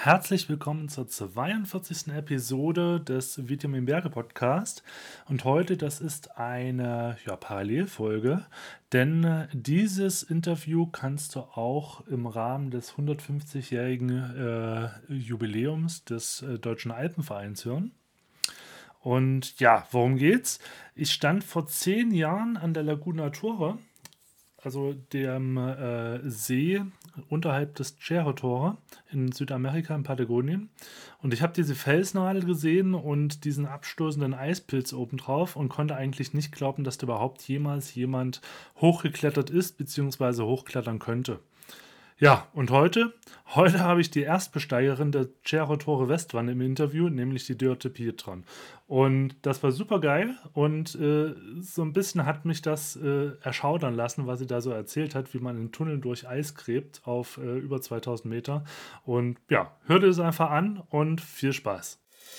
Herzlich willkommen zur 42. Episode des Vitamin Berge Podcast. Und heute, das ist eine Parallelfolge, denn dieses Interview kannst du auch im Rahmen des 150-jährigen Jubiläums des Deutschen Alpenvereins hören. Und ja, worum geht's? Ich stand vor 10 Jahren an der Laguna Torre, also dem See unterhalb des Cerro Torre in Südamerika, in Patagonien. Und ich habe diese Felsnadel gesehen und diesen abstoßenden Eispilz obendrauf und konnte eigentlich nicht glauben, dass da überhaupt jemals jemand hochgeklettert ist bzw. hochklettern könnte. Ja, und heute habe ich die Erstbesteigerin der Cerro Torre Westwand im Interview, nämlich die Dörte Pietron. Und das war super geil und so ein bisschen hat mich das erschaudern lassen, was sie da so erzählt hat, wie man in Tunneln durch Eis gräbt auf über 2000 Meter. Und ja, hört es einfach an und viel Spaß.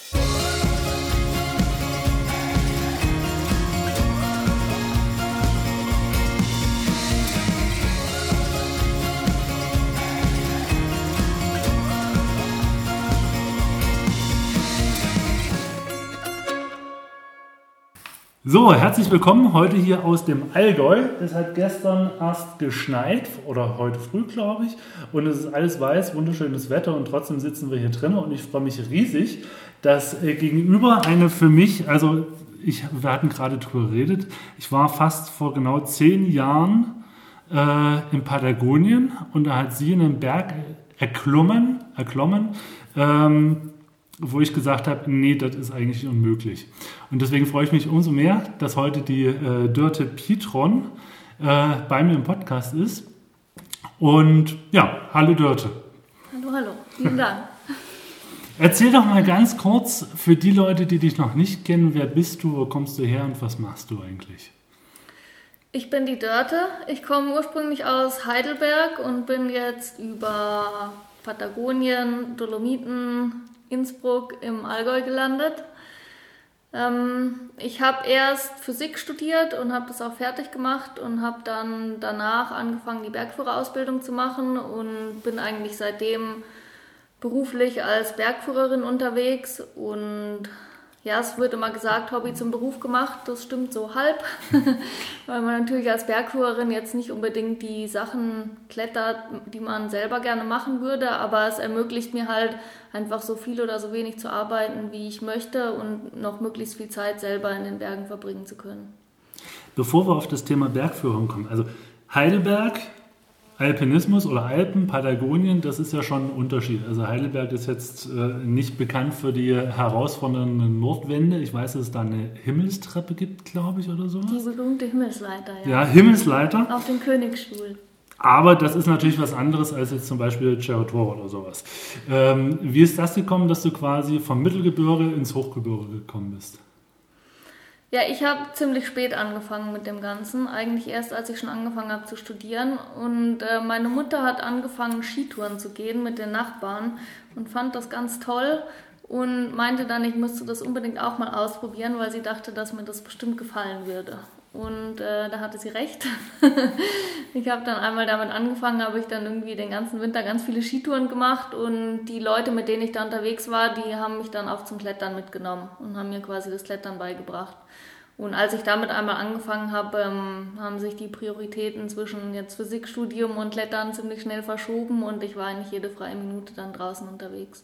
So, herzlich willkommen heute hier aus dem Allgäu. Es hat gestern erst geschneit oder heute früh, glaube ich. Und es ist alles weiß, wunderschönes Wetter und trotzdem sitzen wir hier drin. Und ich freue mich riesig, dass gegenüber eine für mich, wir hatten gerade drüber geredet, ich war fast vor genau 10 Jahren in Patagonien und da hat sie einen Berg erklommen, wo ich gesagt habe, nee, das ist eigentlich unmöglich. Und deswegen freue ich mich umso mehr, dass heute die Dörte Pietron bei mir im Podcast ist. Und ja, hallo Dörte. Hallo, vielen Dank. Erzähl doch mal ganz kurz für die Leute, die dich noch nicht kennen, wer bist du, wo kommst du her und was machst du eigentlich? Ich bin die Dörte, ich komme ursprünglich aus Heidelberg und bin jetzt über Patagonien, Dolomiten, Innsbruck im Allgäu gelandet. Ich habe erst Physik studiert und habe das auch fertig gemacht und habe dann danach angefangen, die Bergführerausbildung zu machen und bin eigentlich seitdem beruflich als Bergführerin unterwegs. Und ja, es wird immer gesagt, Hobby zum Beruf gemacht, das stimmt so halb, weil man natürlich als Bergführerin jetzt nicht unbedingt die Sachen klettert, die man selber gerne machen würde, aber es ermöglicht mir halt einfach so viel oder so wenig zu arbeiten, wie ich möchte und noch möglichst viel Zeit selber in den Bergen verbringen zu können. Bevor wir auf das Thema Bergführung kommen, also Heidelberg, Alpinismus oder Alpen, Patagonien, das ist ja schon ein Unterschied. Also Heidelberg ist jetzt nicht bekannt für die herausfordernden Nordwände. Ich weiß, dass es da eine Himmelstreppe gibt, glaube ich, oder sowas. Die berühmte Himmelsleiter, ja. Ja, Himmelsleiter. Auf dem Königsstuhl. Aber das ist natürlich was anderes als jetzt zum Beispiel Cerro Torre oder sowas. Wie ist das gekommen, dass du quasi vom Mittelgebirge ins Hochgebirge gekommen bist? Ja, ich habe ziemlich spät angefangen mit dem Ganzen, eigentlich erst als ich schon angefangen habe zu studieren und meine Mutter hat angefangen Skitouren zu gehen mit den Nachbarn und fand das ganz toll und meinte dann, ich müsste das unbedingt auch mal ausprobieren, weil sie dachte, dass mir das bestimmt gefallen würde. Und da hatte sie recht. Ich habe dann einmal damit angefangen, habe ich dann irgendwie den ganzen Winter ganz viele Skitouren gemacht und die Leute, mit denen ich da unterwegs war, die haben mich dann auch zum Klettern mitgenommen und haben mir quasi das Klettern beigebracht. Und als ich damit einmal angefangen habe, haben sich die Prioritäten zwischen jetzt Physikstudium und Klettern ziemlich schnell verschoben und ich war eigentlich jede freie Minute dann draußen unterwegs.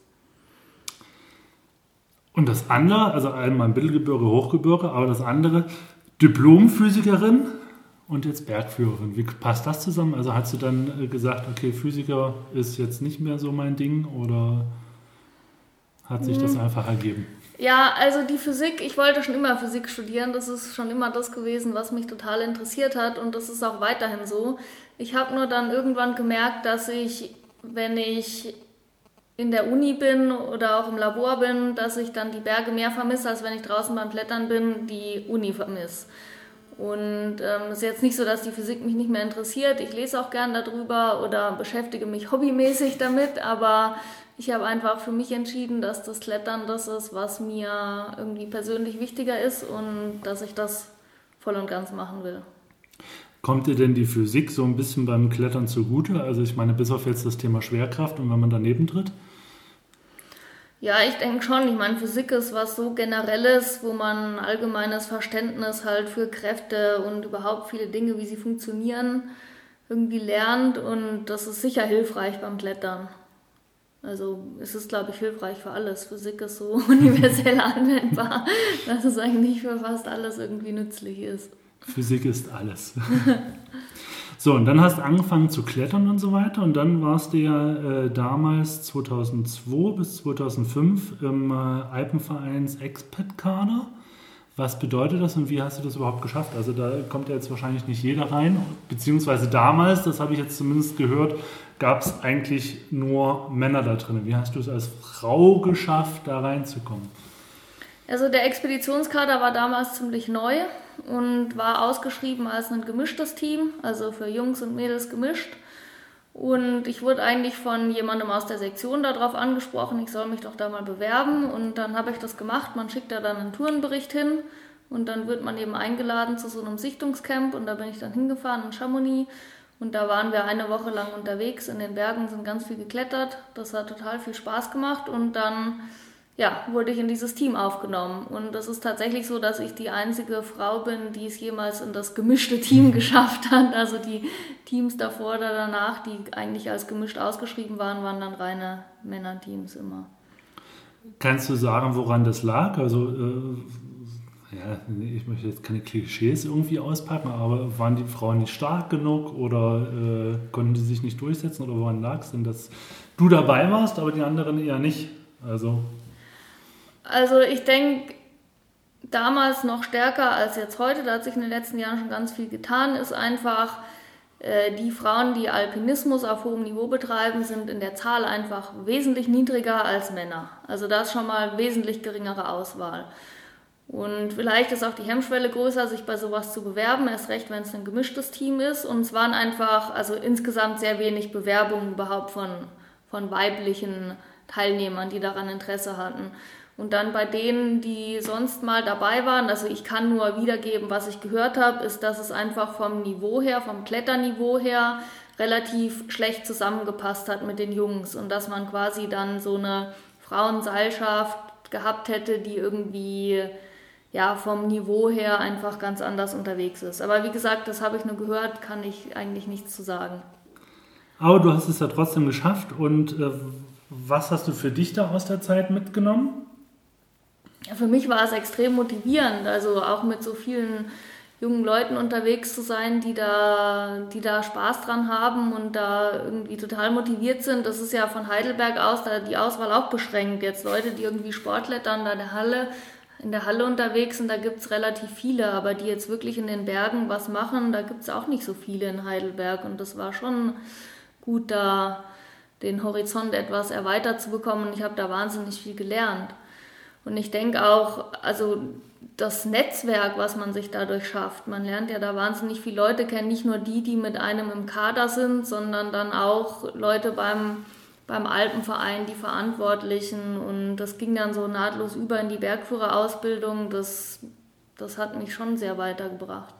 Und das andere, also einmal Mittelgebirge, Hochgebirge, aber das andere, Diplomphysikerin und jetzt Bergführerin. Wie passt das zusammen? Also hast du dann gesagt, okay, Physiker ist jetzt nicht mehr so mein Ding oder hat sich das einfach ergeben? Ja, also die Physik, ich wollte schon immer Physik studieren, das ist schon immer das gewesen, was mich total interessiert hat und das ist auch weiterhin so. Ich habe nur dann irgendwann gemerkt, dass ich, wenn ich in der Uni bin oder auch im Labor bin, dass ich dann die Berge mehr vermisse, als wenn ich draußen beim Klettern bin, die Uni vermisse. Und es ist jetzt nicht so, dass die Physik mich nicht mehr interessiert, ich lese auch gern darüber oder beschäftige mich hobbymäßig damit, aber ich habe einfach für mich entschieden, dass das Klettern das ist, was mir irgendwie persönlich wichtiger ist und dass ich das voll und ganz machen will. Kommt dir denn die Physik so ein bisschen beim Klettern zugute? Also ich meine, bis auf jetzt das Thema Schwerkraft und wenn man daneben tritt? Ja, ich denke schon. Ich meine, Physik ist was so Generelles, wo man ein allgemeines Verständnis halt für Kräfte und überhaupt viele Dinge, wie sie funktionieren, irgendwie lernt. Und das ist sicher hilfreich beim Klettern. Also es ist, glaube ich, hilfreich für alles. Physik ist so universell anwendbar, dass es eigentlich für fast alles irgendwie nützlich ist. Physik ist alles. So, und dann hast du angefangen zu klettern und so weiter. Und dann warst du ja damals 2002 bis 2005 im Alpenvereins Expat-Kader. Was bedeutet das und wie hast du das überhaupt geschafft? Also da kommt ja jetzt wahrscheinlich nicht jeder rein, beziehungsweise damals, das habe ich jetzt zumindest gehört, gab es eigentlich nur Männer da drin. Wie hast du es als Frau geschafft, da reinzukommen? Also der Expeditionskader war damals ziemlich neu und war ausgeschrieben als ein gemischtes Team, also für Jungs und Mädels gemischt. Und ich wurde eigentlich von jemandem aus der Sektion darauf angesprochen, ich soll mich doch da mal bewerben. Und dann habe ich das gemacht. Man schickt da dann einen Tourenbericht hin und dann wird man eben eingeladen zu so einem Sichtungscamp. Und da bin ich dann hingefahren in Chamonix. Und da waren wir eine Woche lang unterwegs in den Bergen, sind ganz viel geklettert. Das hat total viel Spaß gemacht. Und dann wurde ich in dieses Team aufgenommen. Und es ist tatsächlich so, dass ich die einzige Frau bin, die es jemals in das gemischte Team geschafft hat. Also die Teams davor oder danach, die eigentlich als gemischt ausgeschrieben waren, waren dann reine Männerteams immer. Kannst du sagen, woran das lag? Also, ich möchte jetzt keine Klischees irgendwie auspacken, aber waren die Frauen nicht stark genug oder konnten sie sich nicht durchsetzen? Oder woran lag es denn, dass du dabei warst, aber die anderen eher nicht? Also ich denke, damals noch stärker als jetzt heute, da hat sich in den letzten Jahren schon ganz viel getan, ist einfach, die Frauen, die Alpinismus auf hohem Niveau betreiben, sind in der Zahl einfach wesentlich niedriger als Männer. Also da ist schon mal wesentlich geringere Auswahl. Und vielleicht ist auch die Hemmschwelle größer, sich bei sowas zu bewerben, erst recht, wenn es ein gemischtes Team ist. Und es waren einfach, also insgesamt sehr wenig Bewerbungen überhaupt von weiblichen Teilnehmern, die daran Interesse hatten. Und dann bei denen, die sonst mal dabei waren, also ich kann nur wiedergeben, was ich gehört habe, ist, dass es einfach vom Niveau her, vom Kletterniveau her relativ schlecht zusammengepasst hat mit den Jungs und dass man quasi dann so eine Frauenseilschaft gehabt hätte, die irgendwie vom Niveau her einfach ganz anders unterwegs ist. Aber wie gesagt, das habe ich nur gehört, kann ich eigentlich nichts zu sagen. Aber du hast es ja trotzdem geschafft und was hast du für dich da aus der Zeit mitgenommen? Ja, für mich war es extrem motivierend, also auch mit so vielen jungen Leuten unterwegs zu sein, die da Spaß dran haben und da irgendwie total motiviert sind. Das ist ja von Heidelberg aus da die Auswahl auch beschränkt. Jetzt Leute, die irgendwie Sportklettern da in der Halle unterwegs sind, da gibt es relativ viele, aber die jetzt wirklich in den Bergen was machen, da gibt es auch nicht so viele in Heidelberg. Und das war schon gut, da den Horizont etwas erweitert zu bekommen. Und ich habe da wahnsinnig viel gelernt. Und ich denke auch, also das Netzwerk, was man sich dadurch schafft, man lernt ja da wahnsinnig viele Leute kennen, nicht nur die mit einem im Kader sind, sondern dann auch Leute beim Alpenverein, die Verantwortlichen, und das ging dann so nahtlos über in die Bergführerausbildung, das hat mich schon sehr weitergebracht.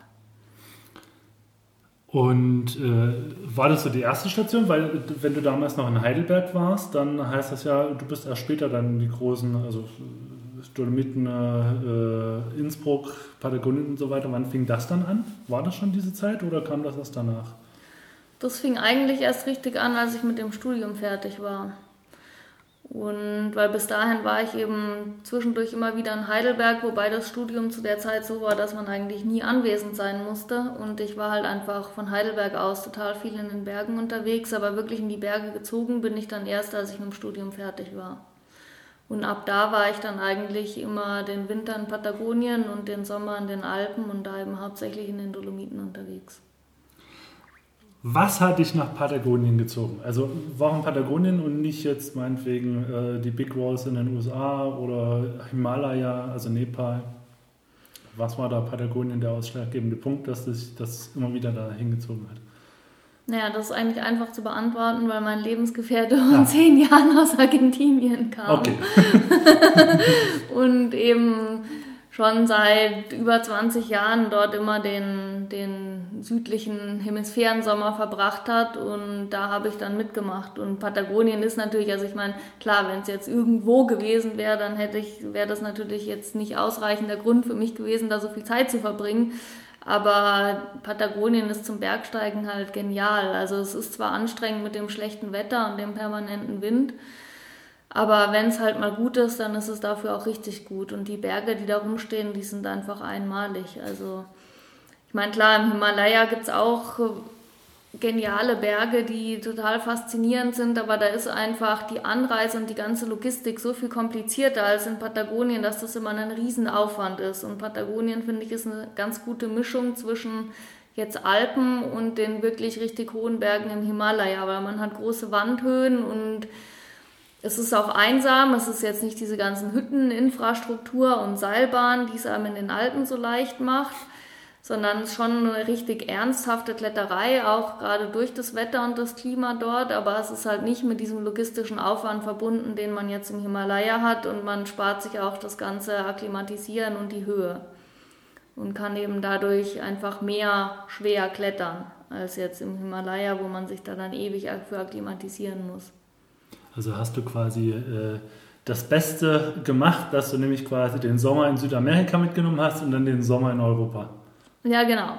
Und war das so die erste Station? Weil wenn du damals noch in Heidelberg warst, dann heißt das ja, du bist erst später dann die großen, also Dolomiten, Innsbruck, Patagonien und so weiter. Wann fing das dann an? War das schon diese Zeit oder kam das erst danach? Das fing eigentlich erst richtig an, als ich mit dem Studium fertig war. Und weil bis dahin war ich eben zwischendurch immer wieder in Heidelberg, wobei das Studium zu der Zeit so war, dass man eigentlich nie anwesend sein musste. Und ich war halt einfach von Heidelberg aus total viel in den Bergen unterwegs, aber wirklich in die Berge gezogen bin ich dann erst, als ich mit dem Studium fertig war. Und ab da war ich dann eigentlich immer den Winter in Patagonien und den Sommer in den Alpen und da eben hauptsächlich in den Dolomiten unterwegs. Was hat dich nach Patagonien gezogen? Also warum Patagonien und nicht jetzt meinetwegen die Big Walls in den USA oder Himalaya, also Nepal? Was war da Patagonien der ausschlaggebende Punkt, dass dich das immer wieder da hingezogen hat? Naja, das ist eigentlich einfach zu beantworten, weil mein Lebensgefährte vor 10 Jahren aus Argentinien kam. Okay. Und eben schon seit über 20 Jahren dort immer den südlichen Hemisphärensommer verbracht hat und da habe ich dann mitgemacht. Und Patagonien ist natürlich, also ich meine, klar, wenn es jetzt irgendwo gewesen wäre, dann wäre das natürlich jetzt nicht ausreichender Grund für mich gewesen, da so viel Zeit zu verbringen. Aber Patagonien ist zum Bergsteigen halt genial. Also es ist zwar anstrengend mit dem schlechten Wetter und dem permanenten Wind, aber wenn es halt mal gut ist, dann ist es dafür auch richtig gut. Und die Berge, die da rumstehen, die sind einfach einmalig. Also ich meine, klar, im Himalaya gibt es auch geniale Berge, die total faszinierend sind, aber da ist einfach die Anreise und die ganze Logistik so viel komplizierter als in Patagonien, dass das immer ein Riesenaufwand ist. Und Patagonien, finde ich, ist eine ganz gute Mischung zwischen jetzt Alpen und den wirklich richtig hohen Bergen im Himalaya, weil man hat große Wandhöhen und es ist auch einsam, es ist jetzt nicht diese ganzen Hütteninfrastruktur und Seilbahn, die es einem in den Alpen so leicht macht, sondern schon eine richtig ernsthafte Kletterei, auch gerade durch das Wetter und das Klima dort, aber es ist halt nicht mit diesem logistischen Aufwand verbunden, den man jetzt im Himalaya hat und man spart sich auch das ganze Akklimatisieren und die Höhe und kann eben dadurch einfach mehr schwer klettern als jetzt im Himalaya, wo man sich da dann ewig für akklimatisieren muss. Also hast du quasi das Beste gemacht, dass du nämlich quasi den Sommer in Südamerika mitgenommen hast und dann den Sommer in Europa. Ja, genau.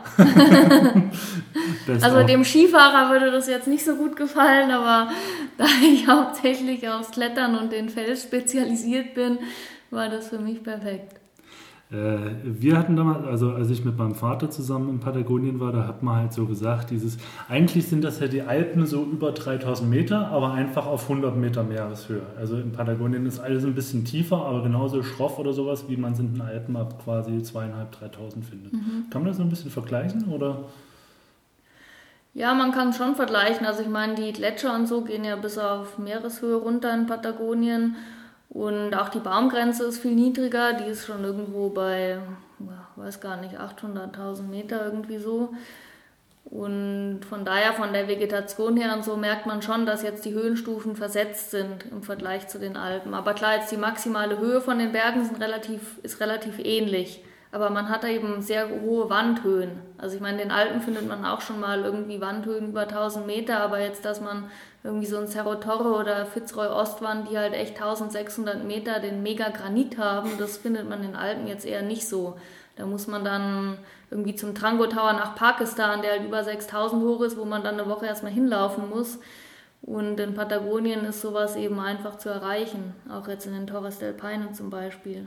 Also dem Skifahrer würde das jetzt nicht so gut gefallen, aber da ich hauptsächlich aufs Klettern und den Fels spezialisiert bin, war das für mich perfekt. Wir hatten damals, also als ich mit meinem Vater zusammen in Patagonien war, da hat man halt so gesagt, eigentlich sind das ja die Alpen so über 3000 Meter, aber einfach auf 100 Meter Meereshöhe. Also in Patagonien ist alles ein bisschen tiefer, aber genauso schroff oder sowas, wie man es in den Alpen ab quasi 2.500, 3.000 findet. Kann man das so ein bisschen vergleichen, oder? Ja, man kann es schon vergleichen. Also ich meine, die Gletscher und so gehen ja bis auf Meereshöhe runter in Patagonien. Und auch die Baumgrenze ist viel niedriger, die ist schon irgendwo bei, weiß gar nicht, 800.000 Meter irgendwie so. Und von daher, von der Vegetation her und so, merkt man schon, dass jetzt die Höhenstufen versetzt sind im Vergleich zu den Alpen. Aber klar, jetzt die maximale Höhe von den Bergen ist relativ ähnlich. Aber man hat da eben sehr hohe Wandhöhen. Also ich meine, in den Alpen findet man auch schon mal irgendwie Wandhöhen über 1000 Meter, aber jetzt, dass man irgendwie so ein Cerro Torre oder Fitzroy Ostwand, die halt echt 1600 Meter den Mega-Granit haben, das findet man in den Alpen jetzt eher nicht so. Da muss man dann irgendwie zum Trango Tower nach Pakistan, der halt über 6000 hoch ist, wo man dann eine Woche erstmal hinlaufen muss. Und in Patagonien ist sowas eben einfach zu erreichen, auch jetzt in den Torres del Paine zum Beispiel.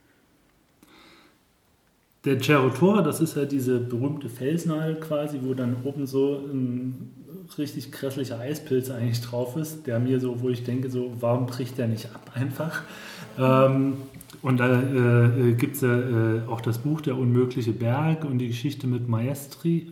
Der Cerro Torre, das ist ja diese berühmte Felsnadel quasi, wo dann oben so ein richtig grässlicher Eispilz eigentlich drauf ist, der mir so, wo ich denke, so, warum bricht der nicht ab einfach? Und da gibt es ja auch das Buch Der unmögliche Berg und die Geschichte mit Maestri.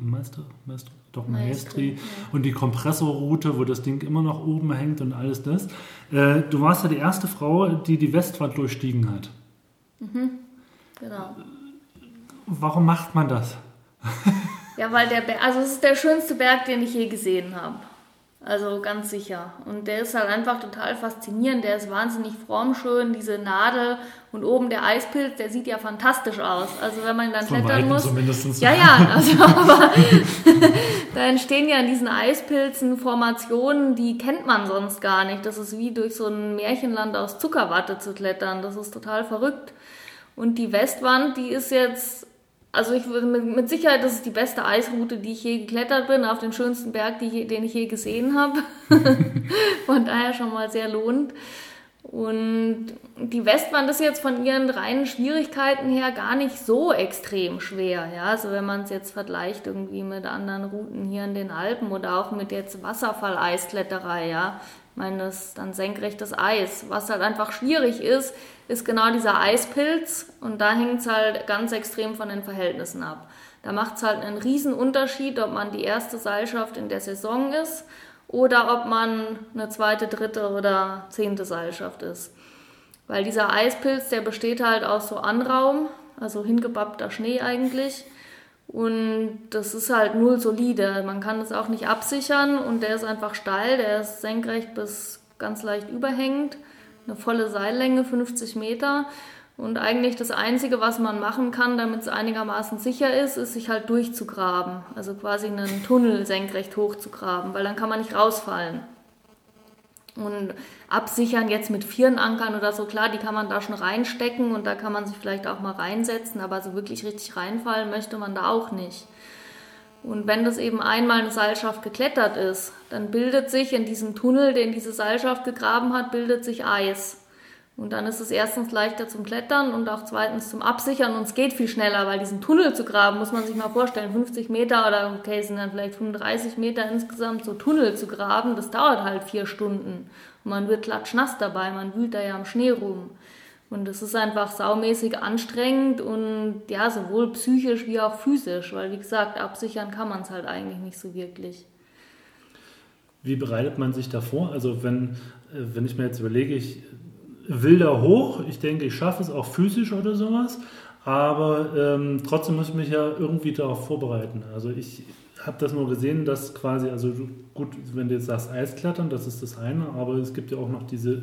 Und die Kompressorroute, wo das Ding immer noch oben hängt und alles das. Du warst ja die erste Frau, die die Westwand durchstiegen hat. Mhm, genau. Warum macht man das? Ja, weil es ist der schönste Berg, den ich je gesehen habe. Also ganz sicher. Und der ist halt einfach total faszinierend. Der ist wahnsinnig formschön, diese Nadel und oben der Eispilz, der sieht ja fantastisch aus. Also wenn man dann klettern muss. Zumindest. Ja, also aber da entstehen ja in diesen Eispilzen Formationen, die kennt man sonst gar nicht. Das ist wie durch so ein Märchenland aus Zuckerwatte zu klettern. Das ist total verrückt. Und die Westwand, die ist jetzt, also ich würde mit Sicherheit, das ist die beste Eisroute, die ich je geklettert bin, auf den schönsten Berg, den ich je gesehen habe. Von daher schon mal sehr lohnend. Und die Westwand ist jetzt von ihren reinen Schwierigkeiten her gar nicht so extrem schwer. Ja? Also wenn man es jetzt vergleicht irgendwie mit anderen Routen hier in den Alpen oder auch mit jetzt Wasserfalleiskletterei, ja. Ich meine, das ist dann senkrechtes Eis. Was halt einfach schwierig ist genau dieser Eispilz und da hängt es halt ganz extrem von den Verhältnissen ab. Da macht es halt einen riesen Unterschied, ob man die erste Seilschaft in der Saison ist oder ob man eine zweite, dritte oder 10. Seilschaft ist. Weil dieser Eispilz, der besteht halt aus so Anraum, also hingebappter Schnee eigentlich. Und das ist halt null solide. Man kann das auch nicht absichern und der ist einfach steil, der ist senkrecht bis ganz leicht überhängend. Eine volle Seillänge, 50 Meter. Und eigentlich das Einzige, was man machen kann, damit es einigermaßen sicher ist, ist sich halt durchzugraben. Also quasi einen Tunnel senkrecht hochzugraben, weil dann kann man nicht rausfallen. Und absichern jetzt mit Firnankern oder so, klar, die kann man da schon reinstecken und da kann man sich vielleicht auch mal reinsetzen, aber so wirklich richtig reinfallen möchte man da auch nicht. Und wenn das eben einmal eine Seilschaft geklettert ist, dann bildet sich in diesem Tunnel, den diese Seilschaft gegraben hat, bildet sich Eis. Und dann ist es erstens leichter zum Klettern und auch zweitens zum Absichern und es geht viel schneller, weil diesen Tunnel zu graben, muss man sich mal vorstellen, 50 Meter oder okay, es sind dann vielleicht 35 Meter insgesamt, so Tunnel zu graben, das dauert halt 4 Stunden. Und man wird klatschnass dabei, man wühlt da ja am Schnee rum. Und es ist einfach saumäßig anstrengend und ja, sowohl psychisch wie auch physisch, weil wie gesagt, absichern kann man es halt eigentlich nicht so wirklich. Wie bereitet man sich da vor? Also wenn ich mir jetzt überlege, ich will da hoch, ich denke, ich schaffe es auch physisch oder sowas, aber trotzdem muss ich mich ja irgendwie darauf vorbereiten. Also ich habe das nur gesehen, dass quasi, also gut, wenn du jetzt sagst Eisklettern, das ist das eine, aber es gibt ja auch noch diese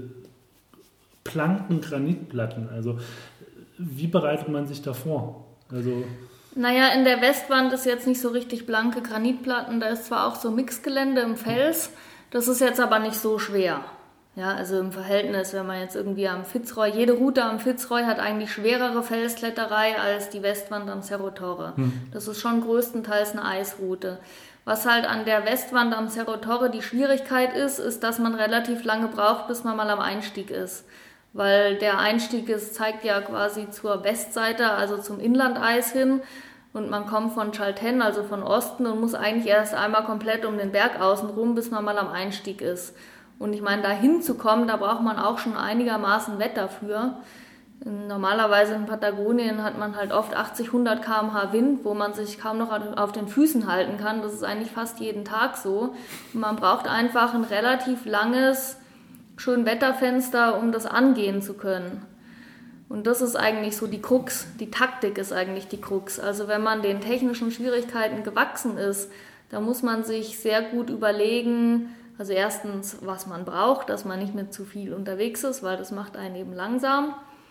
Planken, Granitplatten. Also wie bereitet man sich da vor? Also naja, in der Westwand ist jetzt nicht so richtig blanke Granitplatten, da ist zwar auch so Mixgelände im Fels, das ist jetzt aber nicht so schwer. Ja, also im Verhältnis, wenn man jetzt irgendwie am Fitzroy, jede Route am Fitzroy hat eigentlich schwerere Felskletterei als die Westwand am Cerro Torre. Das ist schon größtenteils eine Eisroute. Was halt an der Westwand am Cerro Torre die Schwierigkeit ist, dass man relativ lange braucht, bis man mal am Einstieg ist. Weil der Einstieg zeigt ja quasi zur Westseite, also zum Inlandeis hin. Und man kommt von Chaltén, also von Osten, und muss eigentlich erst einmal komplett um den Berg außen rum, bis man mal am Einstieg ist. Und ich meine, da hinzukommen, da braucht man auch schon einigermaßen Wetter für. Normalerweise in Patagonien hat man halt oft 80, 100 km/h Wind, wo man sich kaum noch auf den Füßen halten kann. Das ist eigentlich fast jeden Tag so. Und man braucht einfach ein relativ langes, schön Wetterfenster, um das angehen zu können. Und das ist eigentlich so die Krux. Die Taktik ist eigentlich die Krux. Also wenn man den technischen Schwierigkeiten gewachsen ist, da muss man sich sehr gut überlegen, also erstens, was man braucht, dass man nicht mit zu viel unterwegs ist, weil das macht einen eben langsam.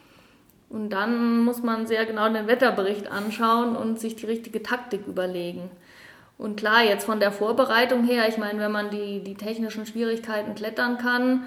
Und dann muss man sehr genau den Wetterbericht anschauen und sich die richtige Taktik überlegen. Und klar, jetzt von der Vorbereitung her, ich meine, wenn man die technischen Schwierigkeiten klettern kann,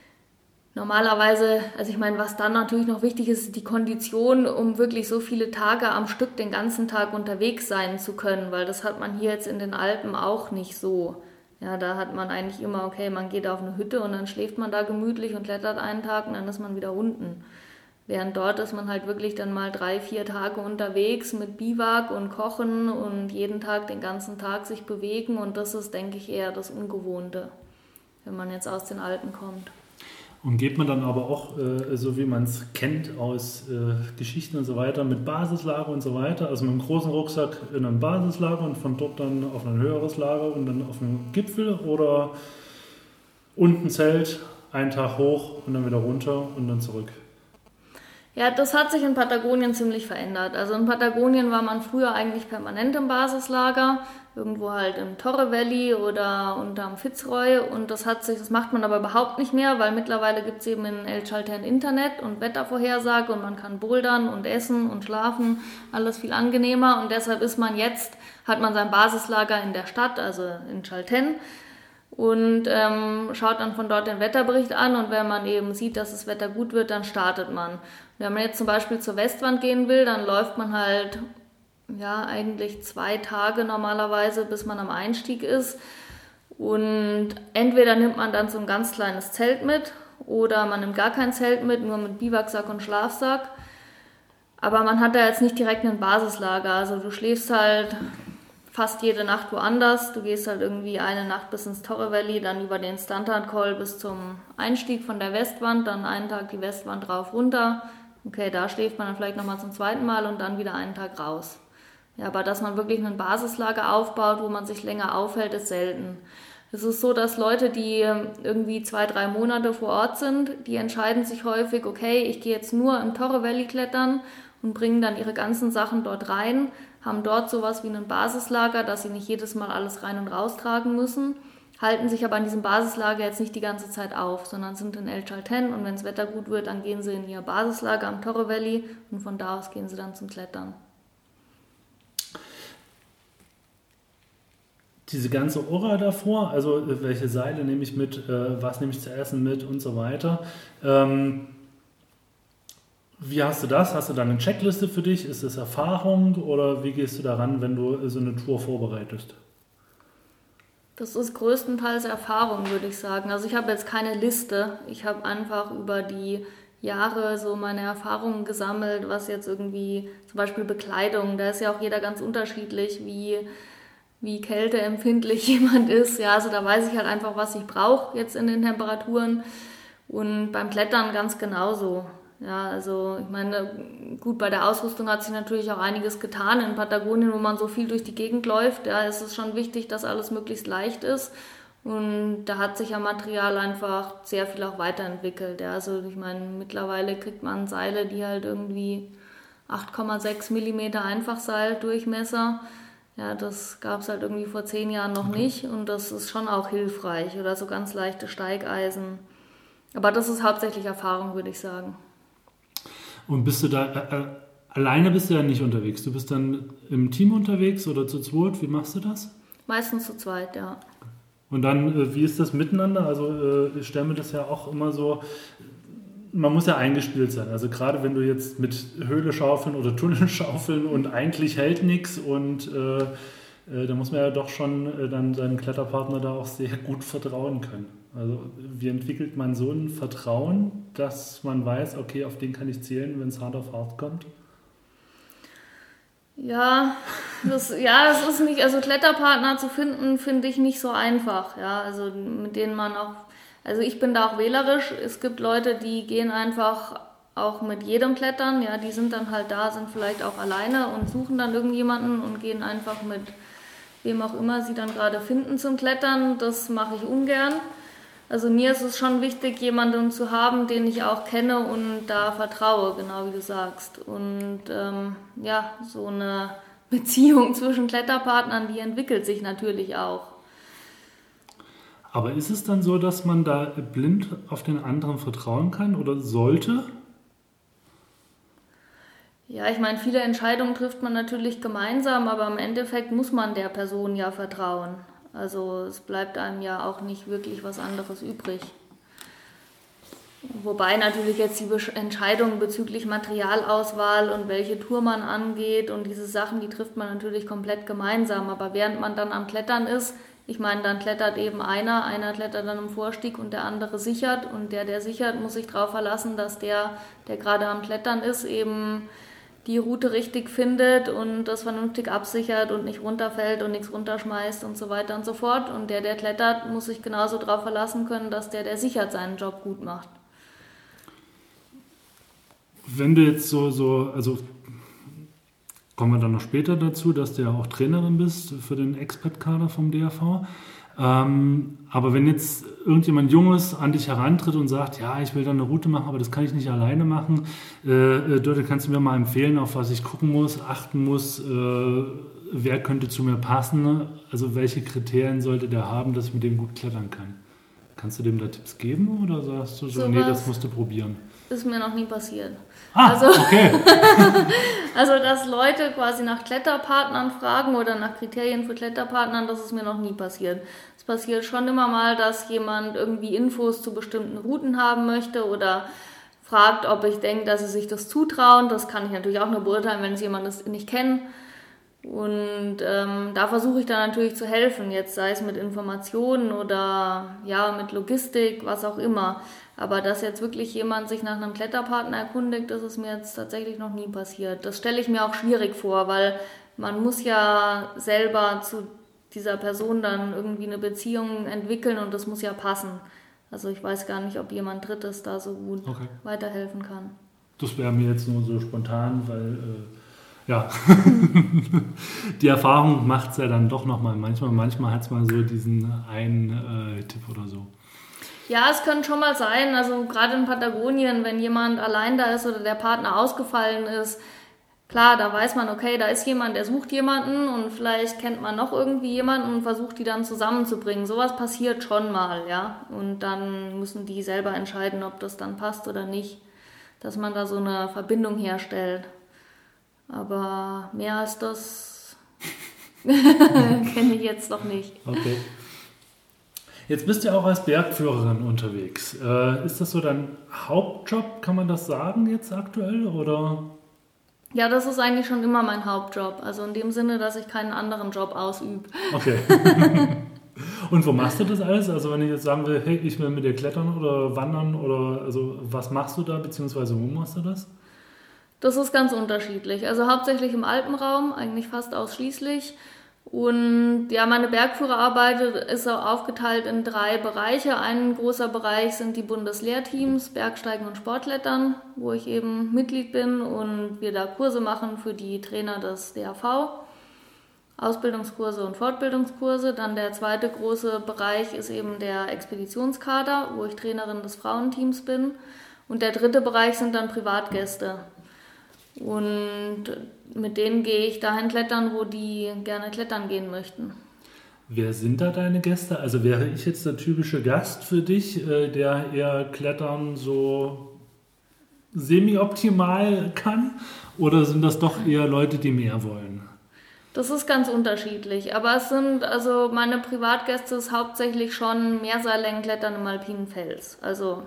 normalerweise, also ich meine, was dann natürlich noch wichtig ist, ist die Kondition, um wirklich so viele Tage am Stück den ganzen Tag unterwegs sein zu können, weil das hat man hier jetzt in den Alpen auch nicht so. Ja, da hat man eigentlich immer, okay, man geht auf eine Hütte und dann schläft man da gemütlich und klettert einen Tag und dann ist man wieder unten. Während dort ist man halt wirklich dann mal 3, 4 Tage unterwegs mit Biwak und Kochen und jeden Tag, den ganzen Tag sich bewegen und das ist, denke ich, eher das Ungewohnte, wenn man jetzt aus den Alpen kommt. Und geht man dann aber auch, so wie man es kennt aus Geschichten und so weiter, mit Basislager und so weiter, also mit einem großen Rucksack in einem Basislager und von dort dann auf ein höheres Lager und dann auf einen Gipfel oder unten Zelt, einen Tag hoch und dann wieder runter und dann zurück? Ja, das hat sich in Patagonien ziemlich verändert. Also in Patagonien war man früher eigentlich permanent im Basislager, irgendwo halt im Torre Valley oder unterm Fitzroy und das macht man aber überhaupt nicht mehr, weil mittlerweile gibt es eben in El Chaltén Internet und Wettervorhersage und man kann bouldern und essen und schlafen, alles viel angenehmer und deshalb hat man sein Basislager in der Stadt, also in Chaltén und schaut dann von dort den Wetterbericht an und wenn man eben sieht, dass das Wetter gut wird, dann startet man. Wenn man jetzt zum Beispiel zur Westwand gehen will, dann läuft man halt eigentlich 2 Tage normalerweise, bis man am Einstieg ist. Und entweder nimmt man dann so ein ganz kleines Zelt mit oder man nimmt gar kein Zelt mit, nur mit Biwaksack und Schlafsack. Aber man hat da jetzt nicht direkt ein Basislager. Also du schläfst halt fast jede Nacht woanders. Du gehst halt irgendwie eine Nacht bis ins Torre Valley, dann über den Standard Col bis zum Einstieg von der Westwand, dann einen Tag die Westwand rauf, runter. Okay, da schläft man dann vielleicht nochmal zum zweiten Mal und dann wieder einen Tag raus. Ja, aber dass man wirklich ein Basislager aufbaut, wo man sich länger aufhält, ist selten. Es ist so, dass Leute, die irgendwie 2, 3 Monate vor Ort sind, die entscheiden sich häufig, okay, ich gehe jetzt nur im Torre Valley klettern und bringen dann ihre ganzen Sachen dort rein, haben dort sowas wie ein Basislager, dass sie nicht jedes Mal alles rein und raus tragen müssen. halten sich aber an diesem Basislager jetzt nicht die ganze Zeit auf, sondern sind in El Chaltén und wenn das Wetter gut wird, dann gehen sie in ihr Basislager am Torre Valley und von da aus gehen sie dann zum Klettern. Diese ganze Orga davor, also welche Seile nehme ich mit, was nehme ich zu essen mit und so weiter. Wie hast du das? Hast du da eine Checkliste für dich? Ist das Erfahrung oder wie gehst du daran, wenn du so eine Tour vorbereitest? Das ist größtenteils Erfahrung, würde ich sagen. Also ich habe jetzt keine Liste. Ich habe einfach über die Jahre so meine Erfahrungen gesammelt, was jetzt irgendwie, zum Beispiel Bekleidung, da ist ja auch jeder ganz unterschiedlich, wie kälteempfindlich jemand ist. Ja, also da weiß ich halt einfach, was ich brauche jetzt in den Temperaturen. Und beim Klettern ganz genauso. Ja, also ich meine, gut, bei der Ausrüstung hat sich natürlich auch einiges getan. In Patagonien, wo man so viel durch die Gegend läuft, ja, ist es schon wichtig, dass alles möglichst leicht ist. Und da hat sich ja Material einfach sehr viel auch weiterentwickelt. Ja, also ich meine, mittlerweile kriegt man Seile, die halt irgendwie 8,6 mm Einfachseildurchmesser. Ja, das gab es halt irgendwie vor 10 Jahren noch nicht und das ist schon auch hilfreich. Oder so ganz leichte Steigeisen. Aber das ist hauptsächlich Erfahrung, würde ich sagen. Und bist du da, alleine bist du ja nicht unterwegs. Du bist dann im Team unterwegs oder zu zweit. Wie machst du das? Meistens zu zweit, ja. Und dann, wie ist das miteinander? Also ich stelle mir das ja auch immer so, man muss ja eingespielt sein. Also gerade wenn du jetzt mit Höhle schaufeln oder Tunnel schaufeln und eigentlich hält nichts und da muss man ja doch schon dann seinen Kletterpartner da auch sehr gut vertrauen können. Also wie entwickelt man so ein Vertrauen, dass man weiß, okay, auf den kann ich zählen, wenn es hart auf hart kommt? Ja, das ist nicht, also Kletterpartner zu finden, finde ich nicht so einfach. Ja, also mit denen man auch, also ich bin da auch wählerisch. Es gibt Leute, die gehen einfach auch mit jedem klettern. Ja, die sind dann halt da, sind vielleicht auch alleine und suchen dann irgendjemanden und gehen einfach mit wem auch immer sie dann gerade finden zum Klettern. Das mache ich ungern. Also mir ist es schon wichtig, jemanden zu haben, den ich auch kenne und da vertraue, genau wie du sagst. Und so eine Beziehung zwischen Kletterpartnern, die entwickelt sich natürlich auch. Aber ist es dann so, dass man da blind auf den anderen vertrauen kann oder sollte? Ja, ich meine, viele Entscheidungen trifft man natürlich gemeinsam, aber im Endeffekt muss man der Person ja vertrauen. Also es bleibt einem ja auch nicht wirklich was anderes übrig. Wobei natürlich jetzt die Entscheidungen bezüglich Materialauswahl und welche Tour man angeht und diese Sachen, die trifft man natürlich komplett gemeinsam. Aber während man dann am Klettern ist, ich meine, dann klettert eben einer klettert dann im Vorstieg und der andere sichert. Und der sichert, muss sich darauf verlassen, dass der gerade am Klettern ist, eben die Route richtig findet und das vernünftig absichert und nicht runterfällt und nichts runterschmeißt und so weiter und so fort. Und der klettert, muss sich genauso darauf verlassen können, dass der sichert, seinen Job gut macht. Wenn du jetzt also kommen wir dann noch später dazu, dass du ja auch Trainerin bist für den Expert-Kader vom DRV. Aber wenn jetzt irgendjemand Junges an dich herantritt und sagt, ja, ich will da eine Route machen, aber das kann ich nicht alleine machen, Dörte, kannst du mir mal empfehlen, auf was ich gucken muss, achten muss, wer könnte zu mir passen, also welche Kriterien sollte der haben, dass ich mit dem gut klettern kann? Kannst du dem da Tipps geben oder sagst du so nee, das musst du probieren? Ist mir noch nie passiert. Okay. Also, dass Leute quasi nach Kletterpartnern fragen oder nach Kriterien für Kletterpartnern, das ist mir noch nie passiert. Es passiert schon immer mal, dass jemand irgendwie Infos zu bestimmten Routen haben möchte oder fragt, ob ich denke, dass sie sich das zutrauen. Das kann ich natürlich auch nur beurteilen, wenn es jemand nicht kennt. Und da versuche ich dann natürlich zu helfen, jetzt sei es mit Informationen oder ja mit Logistik, was auch immer. Aber dass jetzt wirklich jemand sich nach einem Kletterpartner erkundigt, das ist mir jetzt tatsächlich noch nie passiert. Das stelle ich mir auch schwierig vor, weil man muss ja selber zu dieser Person dann irgendwie eine Beziehung entwickeln und das muss ja passen. Also ich weiß gar nicht, ob jemand Drittes da so gut weiterhelfen kann. Das wäre mir jetzt nur so spontan, weil die Erfahrung macht es ja dann doch nochmal. Manchmal hat es mal so diesen einen Tipp oder so. Ja, es könnte schon mal sein, also gerade in Patagonien, wenn jemand allein da ist oder der Partner ausgefallen ist, Klar, da weiß man, okay, da ist jemand, der sucht jemanden und vielleicht kennt man noch irgendwie jemanden und versucht die dann zusammenzubringen. Sowas passiert schon mal, ja. Und dann müssen die selber entscheiden, ob das dann passt oder nicht, dass man da so eine Verbindung herstellt. Aber mehr als das kenne ich jetzt noch nicht. Okay. Jetzt bist du ja auch als Bergführerin unterwegs. Ist das so dein Hauptjob, kann man das sagen jetzt aktuell, oder? Ja, das ist eigentlich schon immer mein Hauptjob. Also in dem Sinne, dass ich keinen anderen Job ausübe. Okay. Und wo machst du das alles? Also wenn ich jetzt sagen will, hey, ich will mit dir klettern oder wandern oder also was machst du da, beziehungsweise wo machst du das? Das ist ganz unterschiedlich. Also hauptsächlich im Alpenraum, eigentlich fast ausschließlich. Und ja, meine Bergführerarbeit ist auch aufgeteilt in 3 Bereiche. Ein großer Bereich sind die Bundeslehrteams, Bergsteigen und Sportklettern, wo ich eben Mitglied bin und wir da Kurse machen für die Trainer des DAV, Ausbildungskurse und Fortbildungskurse. Dann der zweite große Bereich ist eben der Expeditionskader, wo ich Trainerin des Frauenteams bin. Und der dritte Bereich sind dann Privatgäste. Und mit denen gehe ich dahin klettern, wo die gerne klettern gehen möchten. Wer sind da deine Gäste? Also wäre ich jetzt der typische Gast für dich, der eher Klettern so semi-optimal kann? Oder sind das doch eher Leute, die mehr wollen? Das ist ganz unterschiedlich. Aber es sind, also meine Privatgäste ist hauptsächlich schon Mehrseillängenklettern im alpinen Fels. Also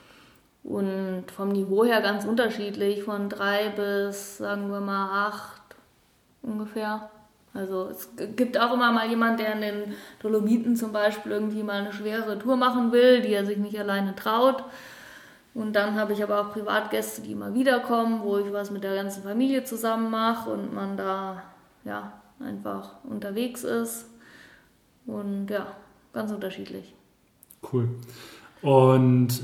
und vom Niveau her ganz unterschiedlich, von 3 bis, sagen wir mal, 8 ungefähr. Also es gibt auch immer mal jemand, der in den Dolomiten zum Beispiel irgendwie mal eine schwere Tour machen will, die er sich nicht alleine traut. Und dann habe ich aber auch Privatgäste, die immer wieder kommen, wo ich was mit der ganzen Familie zusammen mache und man da ja einfach unterwegs ist. Und ja, ganz unterschiedlich. Cool. Und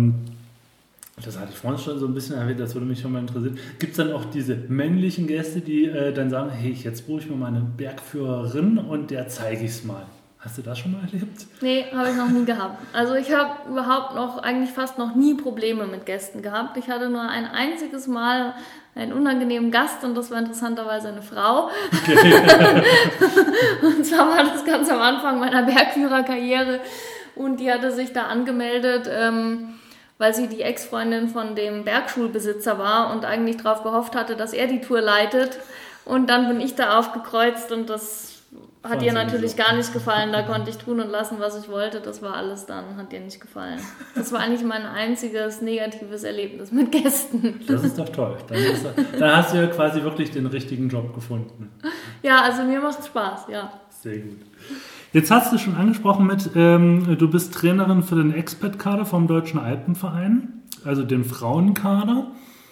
das hatte ich vorhin schon so ein bisschen erwähnt, das würde mich schon mal interessieren. Gibt es dann auch diese männlichen Gäste, die dann sagen, hey, jetzt buche ich mir meine Bergführerin und der zeige ich es mal. Hast du das schon mal erlebt? Nee, habe ich noch nie gehabt. Also ich habe überhaupt eigentlich fast noch nie Probleme mit Gästen gehabt. Ich hatte nur ein einziges Mal einen unangenehmen Gast und das war interessanterweise eine Frau. Okay. Und zwar war das ganz am Anfang meiner Bergführerkarriere und die hatte sich da angemeldet, weil sie die Ex-Freundin von dem Bergschulbesitzer war und eigentlich darauf gehofft hatte, dass er die Tour leitet. Und dann bin ich da aufgekreuzt und das hat ihr natürlich gar nicht gefallen. Da konnte ich tun und lassen, was ich wollte. Das war alles dann, hat ihr nicht gefallen. Das war eigentlich mein einziges negatives Erlebnis mit Gästen. Das ist doch toll. Dann hast du ja quasi wirklich den richtigen Job gefunden. Ja, also mir macht es Spaß, ja. Sehr gut. Jetzt hast du schon angesprochen du bist Trainerin für den Expert-Kader vom Deutschen Alpenverein, also den Frauenkader.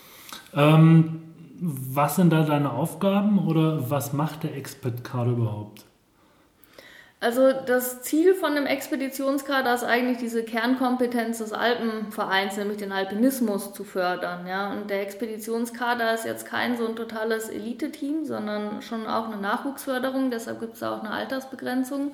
Was sind da deine Aufgaben oder was macht der Expert-Kader überhaupt? Also das Ziel von dem Expeditionskader ist eigentlich diese Kernkompetenz des Alpenvereins, nämlich den Alpinismus zu fördern. Ja? Und der Expeditionskader ist jetzt kein so ein totales Elite-Team, sondern schon auch eine Nachwuchsförderung, deshalb gibt es auch eine Altersbegrenzung.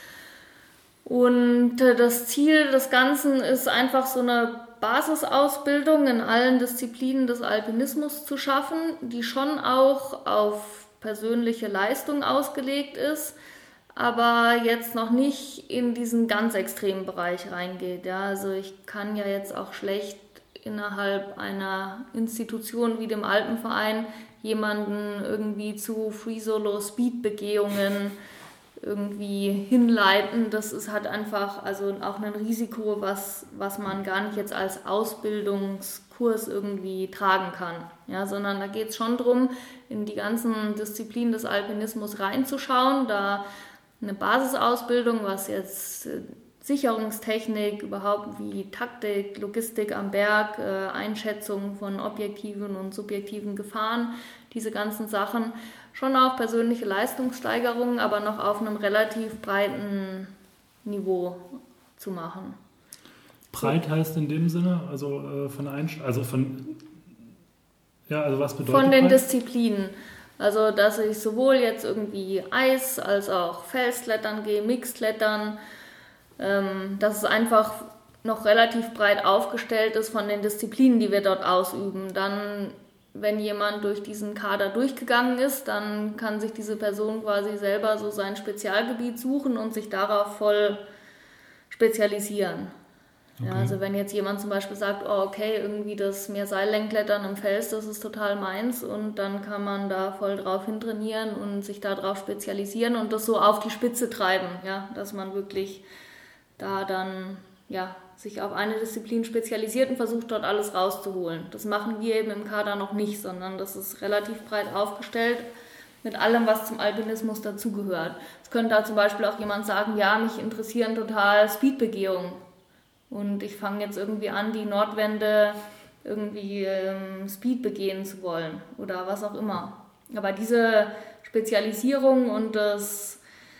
Und das Ziel des Ganzen ist einfach so eine Basisausbildung in allen Disziplinen des Alpinismus zu schaffen, die schon auch auf persönliche Leistung ausgelegt ist, aber jetzt noch nicht in diesen ganz extremen Bereich reingeht. Ja, also ich kann ja jetzt auch schlecht innerhalb einer Institution wie dem Alpenverein jemanden irgendwie zu Free-Solo-Speed-Begehungen irgendwie hinleiten. Das ist halt einfach also auch ein Risiko, was man gar nicht jetzt als Ausbildungskurs irgendwie tragen kann. Ja, sondern da geht es schon darum, in die ganzen Disziplinen des Alpinismus reinzuschauen, da eine Basisausbildung, was jetzt Sicherungstechnik, überhaupt wie Taktik, Logistik am Berg, Einschätzung von objektiven und subjektiven Gefahren, diese ganzen Sachen, schon auch persönliche Leistungssteigerungen, aber noch auf einem relativ breiten Niveau zu machen. Breit heißt in dem Sinne, also was bedeutet von den breit? Disziplinen. Also, dass ich sowohl jetzt irgendwie Eis als auch Felsklettern gehe, Mixklettern, dass es einfach noch relativ breit aufgestellt ist von den Disziplinen, die wir dort ausüben. Dann wenn jemand durch diesen Kader durchgegangen ist, dann kann sich diese Person quasi selber so sein Spezialgebiet suchen und sich darauf voll spezialisieren. Okay. Ja, also wenn jetzt jemand zum Beispiel sagt, oh okay, irgendwie das Meerseillängenklettern im Fels, das ist total meins, und dann kann man da voll drauf hintrainieren und sich darauf spezialisieren und das so auf die Spitze treiben, ja, dass man wirklich da dann sich auf eine Disziplin spezialisiert und versucht dort alles rauszuholen. Das machen wir eben im Kader noch nicht, sondern das ist relativ breit aufgestellt mit allem, was zum Alpinismus dazugehört. Es könnte da zum Beispiel auch jemand sagen, ja, mich interessieren total Speedbegehungen. Und ich fange jetzt irgendwie an, die Nordwände irgendwie Speed begehen zu wollen oder was auch immer. Aber diese Spezialisierung und das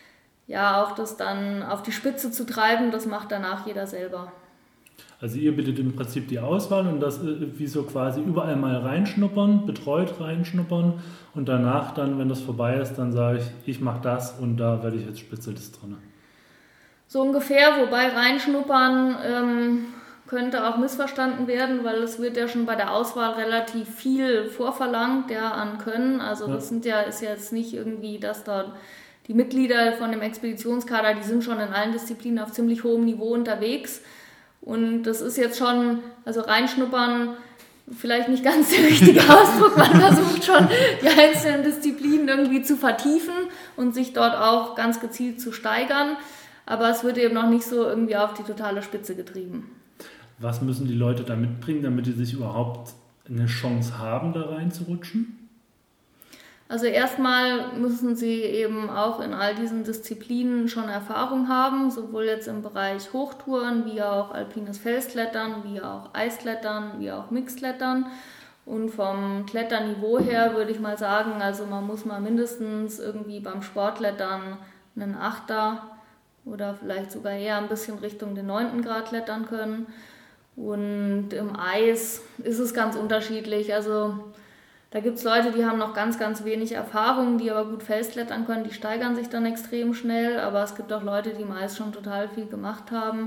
dann auf die Spitze zu treiben, das macht danach jeder selber. Also ihr bietet im Prinzip die Auswahl und das wie so quasi überall mal reinschnuppern, betreut reinschnuppern und danach dann, wenn das vorbei ist, dann sage ich mache das und da werde ich jetzt Spezialist drin. So ungefähr, wobei reinschnuppern könnte auch missverstanden werden, weil es wird ja schon bei der Auswahl relativ viel vorverlangt an Können. Also das ist jetzt nicht irgendwie, dass da die Mitglieder von dem Expeditionskader, die sind schon in allen Disziplinen auf ziemlich hohem Niveau unterwegs. Und das ist jetzt schon, also reinschnuppern, vielleicht nicht ganz der richtige Ausdruck. Man versucht schon, die einzelnen Disziplinen irgendwie zu vertiefen und sich dort auch ganz gezielt zu steigern. Aber es wird eben noch nicht so irgendwie auf die totale Spitze getrieben. Was müssen die Leute da mitbringen, damit die sich überhaupt eine Chance haben, da reinzurutschen? Also erstmal müssen sie eben auch in all diesen Disziplinen schon Erfahrung haben, sowohl jetzt im Bereich Hochtouren, wie auch alpines Felsklettern, wie auch Eisklettern, wie auch Mixklettern. Und vom Kletterniveau her würde ich mal sagen, also man muss mal mindestens irgendwie beim Sportklettern einen Achter oder vielleicht sogar eher ein bisschen Richtung den 9. Grad klettern können. Und im Eis ist es ganz unterschiedlich. Also da gibt es Leute, die haben noch ganz, ganz wenig Erfahrung, die aber gut Felsklettern können, die steigern sich dann extrem schnell. Aber es gibt auch Leute, die im Eis schon total viel gemacht haben.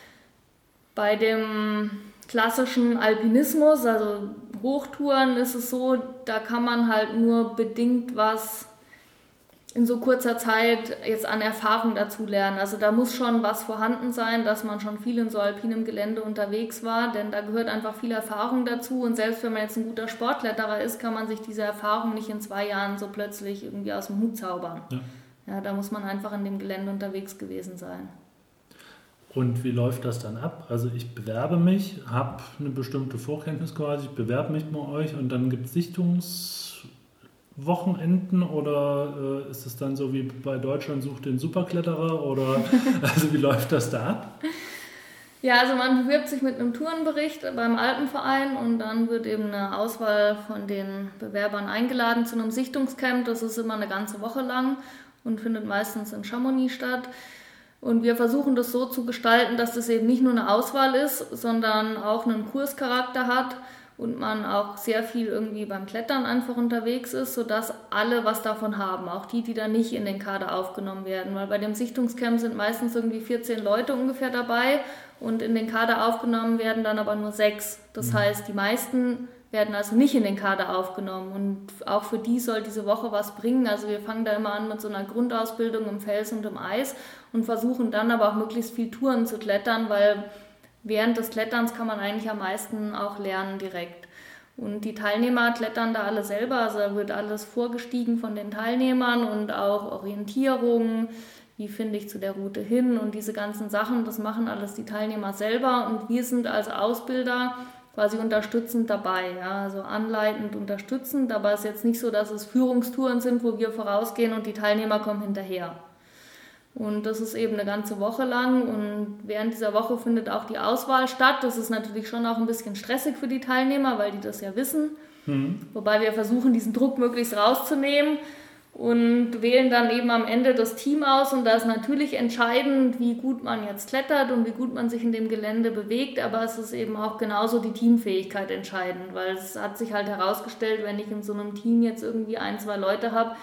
Bei dem klassischen Alpinismus, also Hochtouren, ist es so, da kann man halt nur bedingt was in so kurzer Zeit jetzt an Erfahrung dazu lernen. Also da muss schon was vorhanden sein, dass man schon viel in so alpinem Gelände unterwegs war, denn da gehört einfach viel Erfahrung dazu und selbst wenn man jetzt ein guter Sportkletterer ist, kann man sich diese Erfahrung nicht in 2 Jahren so plötzlich irgendwie aus dem Hut zaubern. Ja, da muss man einfach in dem Gelände unterwegs gewesen sein. Und wie läuft das dann ab? Also ich bewerbe mich, habe eine bestimmte Vorkenntnis quasi, ich bewerbe mich bei euch und dann gibt es Sichtungswochenenden oder ist es dann so wie bei Deutschland sucht den Superkletterer oder also wie läuft das da ab? Ja, also man bewirbt sich mit einem Tourenbericht beim Alpenverein und dann wird eben eine Auswahl von den Bewerbern eingeladen zu einem Sichtungscamp. Das ist immer eine ganze Woche lang und findet meistens in Chamonix statt. Und wir versuchen das so zu gestalten, dass das eben nicht nur eine Auswahl ist, sondern auch einen Kurscharakter hat und man auch sehr viel irgendwie beim Klettern einfach unterwegs ist, sodass alle was davon haben, auch die dann nicht in den Kader aufgenommen werden. Weil bei dem Sichtungscamp sind meistens irgendwie 14 Leute ungefähr dabei und in den Kader aufgenommen werden dann aber nur 6. Das heißt, die meisten werden also nicht in den Kader aufgenommen und auch für die soll diese Woche was bringen. Also wir fangen da immer an mit so einer Grundausbildung im Fels und im Eis und versuchen dann aber auch möglichst viel Touren zu klettern, weil während des Kletterns kann man eigentlich am meisten auch lernen direkt. Und die Teilnehmer klettern da alle selber, also da wird alles vorgestiegen von den Teilnehmern und auch Orientierung, wie finde ich zu der Route hin und diese ganzen Sachen, das machen alles die Teilnehmer selber und wir sind als Ausbilder quasi unterstützend dabei, ja, also anleitend, unterstützend, aber es ist jetzt nicht so, dass es Führungstouren sind, wo wir vorausgehen und die Teilnehmer kommen hinterher. Und das ist eben eine ganze Woche lang und während dieser Woche findet auch die Auswahl statt. Das ist natürlich schon auch ein bisschen stressig für die Teilnehmer, weil die das ja wissen. Wobei wir versuchen, diesen Druck möglichst rauszunehmen und wählen dann eben am Ende das Team aus. Und da ist natürlich entscheidend, wie gut man jetzt klettert und wie gut man sich in dem Gelände bewegt. Aber es ist eben auch genauso die Teamfähigkeit entscheidend, weil es hat sich halt herausgestellt, wenn ich in so einem Team jetzt irgendwie 1, 2 Leute habe,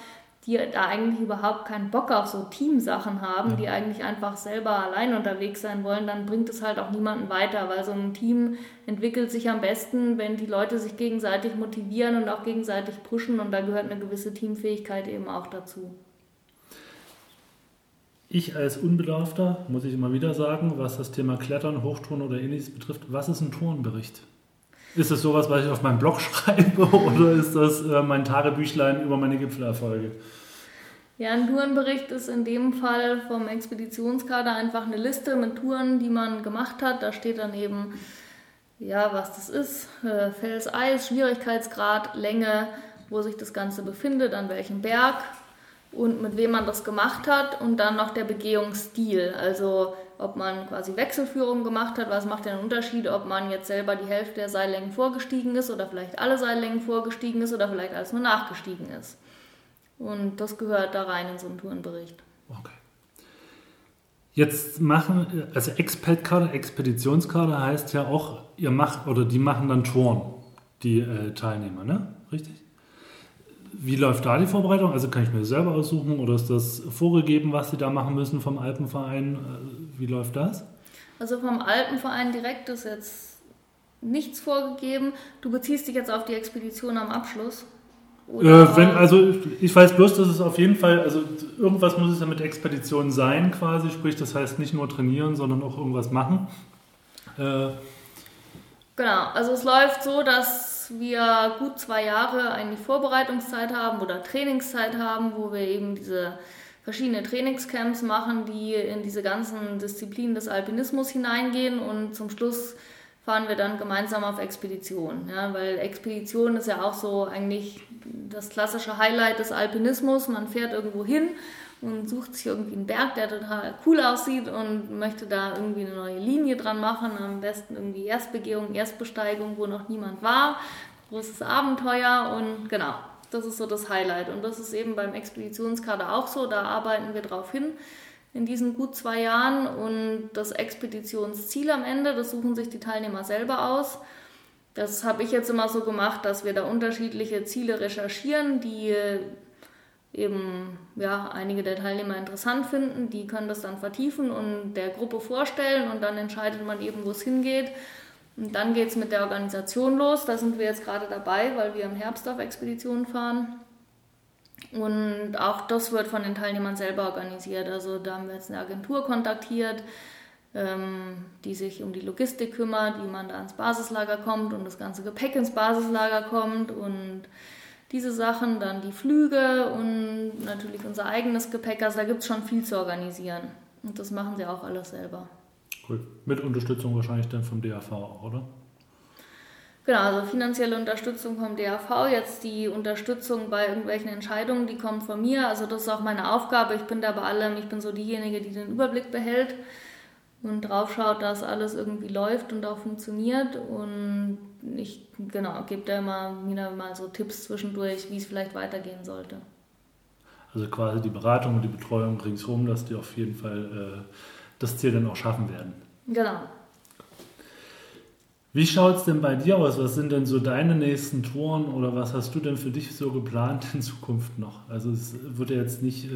die da eigentlich überhaupt keinen Bock auf so Teamsachen haben, die eigentlich einfach selber allein unterwegs sein wollen, dann bringt es halt auch niemanden weiter, weil so ein Team entwickelt sich am besten, wenn die Leute sich gegenseitig motivieren und auch gegenseitig pushen, und da gehört eine gewisse Teamfähigkeit eben auch dazu. Ich als Unbedarfter, muss ich immer wieder sagen, was das Thema Klettern, Hochtouren oder Ähnliches betrifft, was ist ein Tourenbericht? Ist das sowas, was ich auf meinem Blog schreibe, oder ist das mein Tagebüchlein über meine Gipfelerfolge? Ja, ein Tourenbericht ist in dem Fall vom Expeditionskader einfach eine Liste mit Touren, die man gemacht hat. Da steht dann eben, ja, was das ist, Fels, Eis, Schwierigkeitsgrad, Länge, wo sich das Ganze befindet, an welchem Berg und mit wem man das gemacht hat, und dann noch der Begehungsstil, also ob man quasi Wechselführung gemacht hat, was macht den Unterschied, ob man jetzt selber die Hälfte der Seillängen vorgestiegen ist oder vielleicht alle Seillängen vorgestiegen ist oder vielleicht alles nur nachgestiegen ist. Und das gehört da rein in so einen Tourenbericht. Okay. Jetzt also Expedkader, Expeditionskader heißt ja auch, die machen dann Touren, die Teilnehmer, ne? Richtig? Wie läuft da die Vorbereitung? Also kann ich mir selber aussuchen oder ist das vorgegeben, was sie da machen müssen vom Alpenverein? Wie läuft das? Also vom Alpenverein direkt ist jetzt nichts vorgegeben. Du beziehst dich jetzt auf die Expedition am Abschluss? Ich weiß bloß, dass es auf jeden Fall, also irgendwas muss es ja mit Expedition sein quasi, sprich das heißt nicht nur trainieren, sondern auch irgendwas machen. Genau, also es läuft so, dass wir gut 2 Jahre eigentlich Vorbereitungszeit haben oder Trainingszeit haben, wo wir eben diese verschiedene Trainingscamps machen, die in diese ganzen Disziplinen des Alpinismus hineingehen, und zum Schluss fahren wir dann gemeinsam auf Expedition. Ja, weil Expedition ist ja auch so eigentlich das klassische Highlight des Alpinismus. Man fährt irgendwo hin und sucht sich irgendwie einen Berg, der total cool aussieht, und möchte da irgendwie eine neue Linie dran machen. Am besten irgendwie Erstbegehung, Erstbesteigung, wo noch niemand war. Großes Abenteuer, und genau, das ist so das Highlight. Und das ist eben beim Expeditionskader auch so, da arbeiten wir drauf hin in diesen gut 2 Jahren, und das Expeditionsziel am Ende, das suchen sich die Teilnehmer selber aus. Das habe ich jetzt immer so gemacht, dass wir da unterschiedliche Ziele recherchieren, die eben einige der Teilnehmer interessant finden. Die können das dann vertiefen und der Gruppe vorstellen, und dann entscheidet man eben, wo es hingeht. Und dann geht es mit der Organisation los. Da sind wir jetzt gerade dabei, weil wir im Herbst auf Expeditionen fahren. Und auch das wird von den Teilnehmern selber organisiert. Also da haben wir jetzt eine Agentur kontaktiert, die sich um die Logistik kümmert, wie man da ins Basislager kommt und das ganze Gepäck ins Basislager kommt und diese Sachen, dann die Flüge und natürlich unser eigenes Gepäck. Also da gibt es schon viel zu organisieren, und das machen sie auch alles selber. Cool. Mit Unterstützung wahrscheinlich dann vom DAV auch, oder? Genau, also finanzielle Unterstützung vom DAV, jetzt die Unterstützung bei irgendwelchen Entscheidungen, die kommt von mir. Also das ist auch meine Aufgabe. Ich bin da bei allem, ich bin so diejenige, die den Überblick behält und drauf schaut, dass alles irgendwie läuft und auch funktioniert. Und ich gebe da immer wieder mal so Tipps zwischendurch, wie es vielleicht weitergehen sollte. Also quasi die Beratung und die Betreuung ringsherum, dass die auf jeden Fall das Ziel dann auch schaffen werden. Genau. Wie schaut es denn bei dir aus? Was sind denn so deine nächsten Touren oder was hast du denn für dich so geplant in Zukunft noch? Also es wird ja jetzt nicht...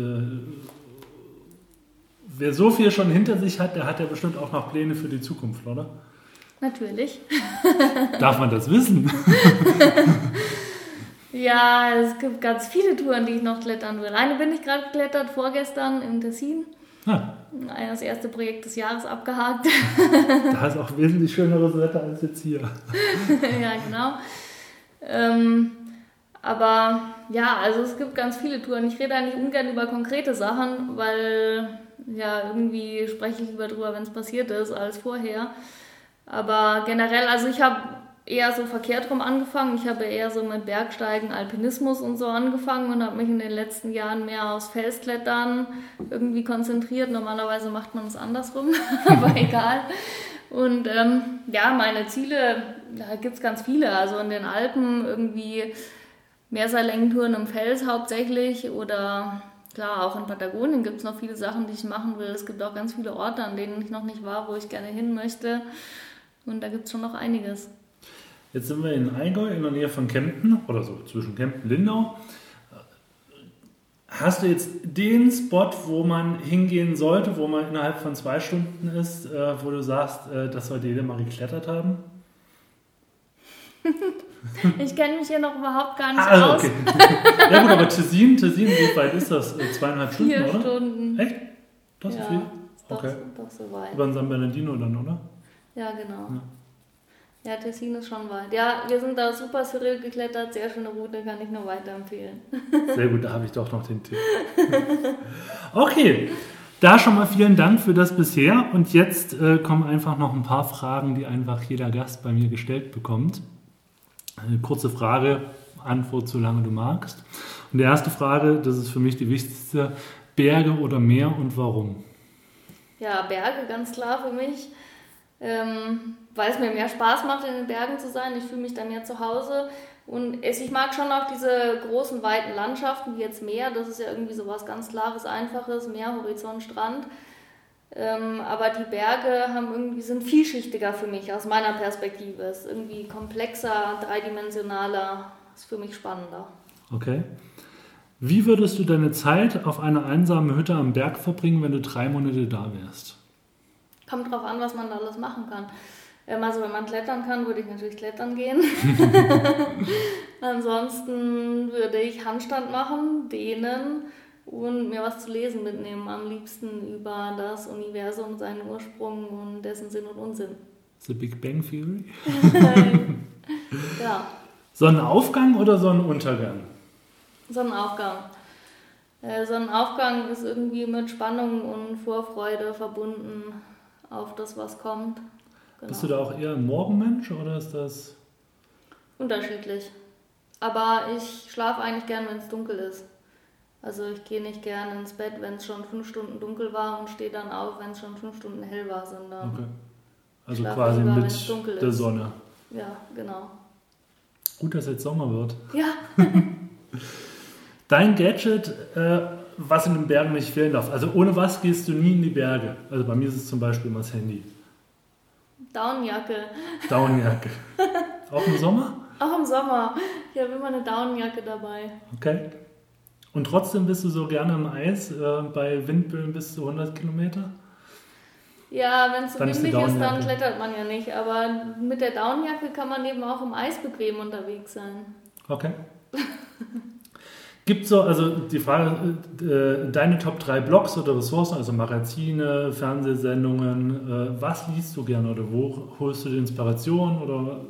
wer so viel schon hinter sich hat, der hat ja bestimmt auch noch Pläne für die Zukunft, oder? Natürlich. Darf man das wissen? Ja, es gibt ganz viele Touren, die ich noch klettern will. Eine bin ich gerade geklettert, vorgestern im Tessin. Das erste Projekt des Jahres abgehakt. Da ist auch wesentlich schöneres Wetter als jetzt hier. Ja, genau. Aber ja, also es gibt ganz viele Touren. Ich rede eigentlich ungern über konkrete Sachen, weil ja irgendwie spreche ich lieber drüber, wenn es passiert ist, als vorher. Aber generell, also ich habe eher so verkehrt rum angefangen. Ich habe eher so mit Bergsteigen, Alpinismus und so angefangen und habe mich in den letzten Jahren mehr aufs Felsklettern irgendwie konzentriert. Normalerweise macht man es andersrum, aber egal. Und meine Ziele, da gibt es ganz viele. Also in den Alpen irgendwie Mehrseillängen-Touren im Fels hauptsächlich oder klar, auch in Patagonien gibt es noch viele Sachen, die ich machen will. Es gibt auch ganz viele Orte, an denen ich noch nicht war, wo ich gerne hin möchte. Und da gibt es schon noch einiges. Jetzt sind wir in Allgäu, in der Nähe von Kempten, oder so zwischen Kempten und Lindau. Hast du jetzt den Spot, wo man hingehen sollte, wo man innerhalb von 2 Stunden ist, wo du sagst, das sollte jeder mal geklettert haben? Ich kenne mich hier noch überhaupt gar nicht aus. Okay. Ja gut, aber Tessin, wie weit ist das? 2,5 Stunden, 4 oder? Stunden. Echt? Das ist Ja, viel? ist doch, Okay. doch so weit. Über den San Bernardino dann, oder? Ja, genau. Ja, Tessin ist schon weit. Ja, wir sind da super surreal geklettert, sehr schöne Route, kann ich nur weiterempfehlen. Sehr gut, da habe ich doch noch den Tipp. Okay, da schon mal vielen Dank für das bisher. Und jetzt kommen einfach noch ein paar Fragen, die einfach jeder Gast bei mir gestellt bekommt. Eine kurze Frage, Antwort so lange du magst. Und die erste Frage, das ist für mich die wichtigste, Berge oder Meer und warum? Ja, Berge, ganz klar für mich. Weil es mir mehr Spaß macht, in den Bergen zu sein. Ich fühle mich da mehr zu Hause. Und ich mag schon auch diese großen, weiten Landschaften, wie jetzt Meer. Das ist ja irgendwie so was ganz Klares, Einfaches. Meer, Horizont, Strand. Aber die Berge sind vielschichtiger für mich, aus meiner Perspektive. Es ist irgendwie komplexer, dreidimensionaler. Ist für mich spannender. Okay. Wie würdest du deine Zeit auf einer einsamen Hütte am Berg verbringen, wenn du 3 Monate da wärst? Kommt drauf an, was man da alles machen kann. Also wenn man klettern kann, würde ich natürlich klettern gehen. Ansonsten würde ich Handstand machen, dehnen und mir was zu lesen mitnehmen. Am liebsten über das Universum, seinen Ursprung und dessen Sinn und Unsinn. The Big Bang Theory? Ja. Sonnenaufgang oder Sonnenuntergang? Sonnenaufgang. Sonnenaufgang ist irgendwie mit Spannung und Vorfreude verbunden auf das, was kommt. Genau. Bist du da auch eher ein Morgenmensch oder ist das... Unterschiedlich. Aber ich schlafe eigentlich gern, wenn es dunkel ist. Also ich gehe nicht gern ins Bett, wenn es schon 5 Stunden dunkel war und stehe dann auf, wenn es schon 5 Stunden hell war. Sondern okay. Also quasi lieber, mit der Sonne. Ja, genau. Gut, dass jetzt Sommer wird. Ja. Dein Gadget, was in den Bergen nicht fehlen darf. Also ohne was gehst du nie in die Berge? Also bei mir ist es zum Beispiel immer das Handy. Daunenjacke. Daunenjacke. Auch im Sommer? Auch im Sommer. Ich habe immer eine Daunenjacke dabei. Okay. Und trotzdem bist du so gerne im Eis, bei Windböen bis zu 100 Kilometer? Ja, wenn es so windig ist, dann Daunenjacke. klettert man ja nicht. Aber mit der Daunenjacke kann man eben auch im Eis bequem unterwegs sein. Okay. Gibt so, also die Frage, deine Top 3 Blogs oder Ressourcen, also Magazine, Fernsehsendungen, was liest du gerne oder wo holst du die Inspiration oder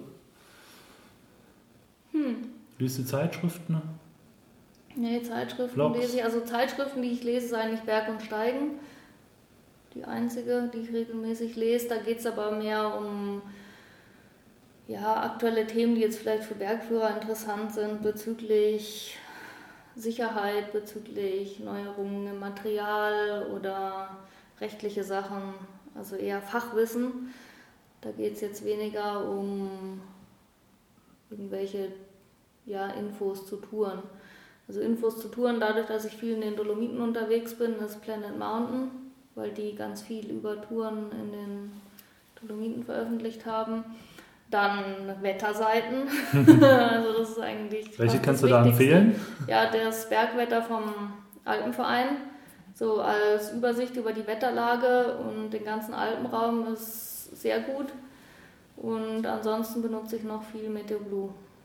liest du Zeitschriften? Nee, Zeitschriften Blogs? lese ich. Also Zeitschriften, die ich lese, ist eigentlich Berg und Steigen. Die einzige, die ich regelmäßig lese. Da geht es aber mehr um aktuelle Themen, die jetzt vielleicht für Bergführer interessant sind, bezüglich Sicherheit, bezüglich Neuerungen im Material oder rechtliche Sachen, also eher Fachwissen. Da geht es jetzt weniger um irgendwelche Infos zu Touren. Also Infos zu Touren, dadurch, dass ich viel in den Dolomiten unterwegs bin, ist Planet Mountain, weil die ganz viel über Touren in den Dolomiten veröffentlicht haben. Dann Wetterseiten. Also das ist eigentlich. Welche das kannst du da Wichtigste. empfehlen? Ja, das Bergwetter vom Alpenverein. So als Übersicht über die Wetterlage und den ganzen Alpenraum ist sehr gut. Und ansonsten benutze ich noch viel Meteoblue.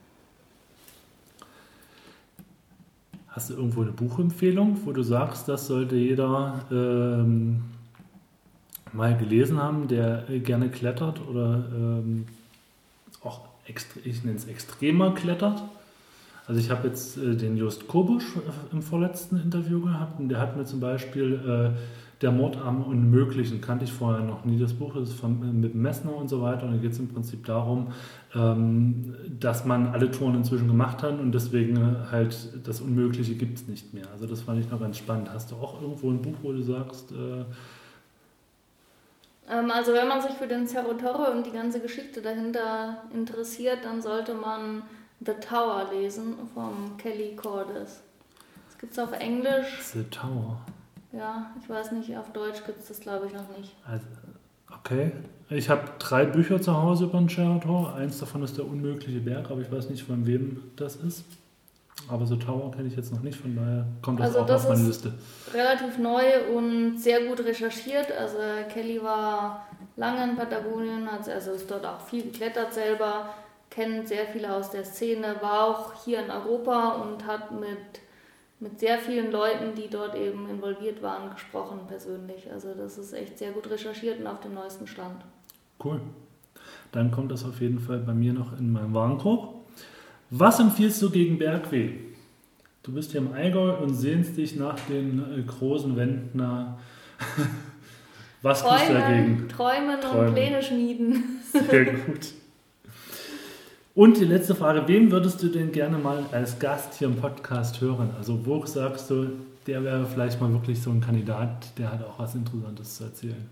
Hast du irgendwo eine Buchempfehlung, wo du sagst, das sollte jeder mal gelesen haben, der gerne klettert oder auch, ich nenne es extremer klettert? Also ich habe jetzt den Just Kobusch im vorletzten Interview gehabt und der hat mir zum Beispiel Der Mord am Unmöglichen, kannte ich vorher noch nie, das Buch, das ist mit Messner und so weiter und da geht es im Prinzip darum, dass man alle Touren inzwischen gemacht hat und deswegen halt das Unmögliche gibt es nicht mehr. Also das fand ich noch ganz spannend. Hast du auch irgendwo ein Buch, wo du sagst... Also wenn man sich für den Cerro Torre und die ganze Geschichte dahinter interessiert, dann sollte man The Tower lesen von Kelly Cordes. Das gibt es auf Englisch. The Tower. Ja, ich weiß nicht, auf Deutsch gibt es das glaube ich noch nicht. Also, okay. Ich habe 3 Bücher zu Hause über den Cerro Torre. Eins davon ist Der unmögliche Berg, aber ich weiß nicht, von wem das ist. Aber so Tower kenne ich jetzt noch nicht, von daher kommt das Also auch das auf meine ist Liste. relativ neu und sehr gut recherchiert. Also Kelly war lange in Patagonien, also ist dort auch viel geklettert selber, kennt sehr viele aus der Szene, war auch hier in Europa und hat mit sehr vielen Leuten, die dort eben involviert waren, gesprochen persönlich. Also das ist echt sehr gut recherchiert und auf dem neuesten Stand. Cool. Dann kommt das auf jeden Fall bei mir noch in meinen Warenkorb. Was empfiehlst du gegen Bergweh? Du bist hier im Allgäu und sehnst dich nach den großen Wänden. Was tust du dagegen? Träumen und Pläne schmieden. Sehr gut. Und die letzte Frage, wen würdest du denn gerne mal als Gast hier im Podcast hören? Also wo sagst du, der wäre vielleicht mal wirklich so ein Kandidat, der hat auch was Interessantes zu erzählen?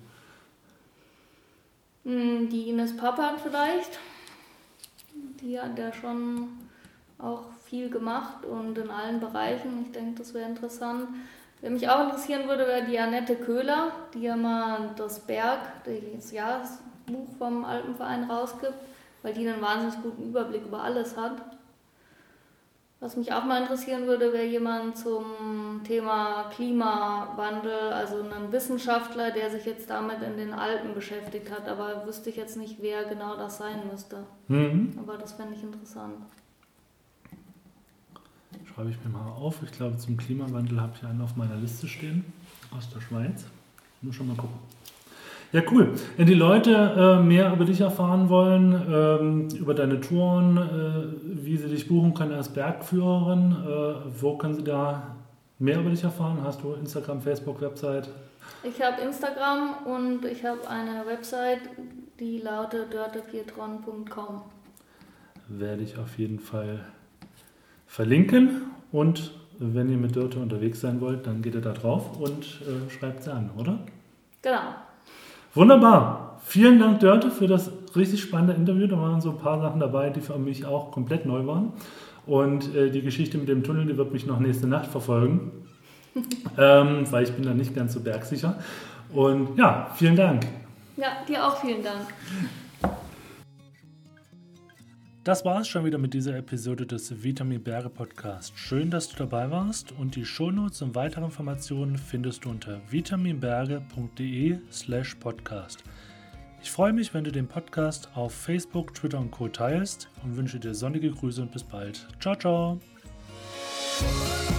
Die Ines Pappan vielleicht. Die hat ja schon auch viel gemacht und in allen Bereichen. Ich denke, das wäre interessant. Wer mich auch interessieren würde, wäre die Annette Köhler, die ja mal das Jahresbuch vom Alpenverein rausgibt, weil die einen wahnsinnig guten Überblick über alles hat. Was mich auch mal interessieren würde, wäre jemand zum Thema Klimawandel, also ein Wissenschaftler, der sich jetzt damit in den Alpen beschäftigt hat, aber wüsste ich jetzt nicht, wer genau das sein müsste. Aber das fände ich interessant. Schreibe ich mir mal auf. Ich glaube, zum Klimawandel habe ich einen auf meiner Liste stehen, aus der Schweiz. Muss schon mal gucken. Ja, cool. Wenn die Leute mehr über dich erfahren wollen, über deine Touren, wie sie dich buchen können als Bergführerin, wo können sie da mehr über dich erfahren? Hast du Instagram, Facebook, Website? Ich habe Instagram und ich habe eine Website, die lautet dörtepietron.com. Werde ich auf jeden Fall verlinken. Und wenn ihr mit Dörte unterwegs sein wollt, dann geht ihr da drauf und schreibt sie an, oder? Genau. Wunderbar. Vielen Dank, Dörte, für das richtig spannende Interview. Da waren so ein paar Sachen dabei, die für mich auch komplett neu waren. Und die Geschichte mit dem Tunnel, die wird mich noch nächste Nacht verfolgen, weil ich bin da nicht ganz so bergsicher. Und ja, vielen Dank. Ja, dir auch vielen Dank. Das war es schon wieder mit dieser Episode des Vitamin Berge Podcast. Schön, dass du dabei warst und die Shownotes und weitere Informationen findest du unter vitaminberge.de/podcast. Ich freue mich, wenn du den Podcast auf Facebook, Twitter und Co. teilst und wünsche dir sonnige Grüße und bis bald. Ciao, ciao!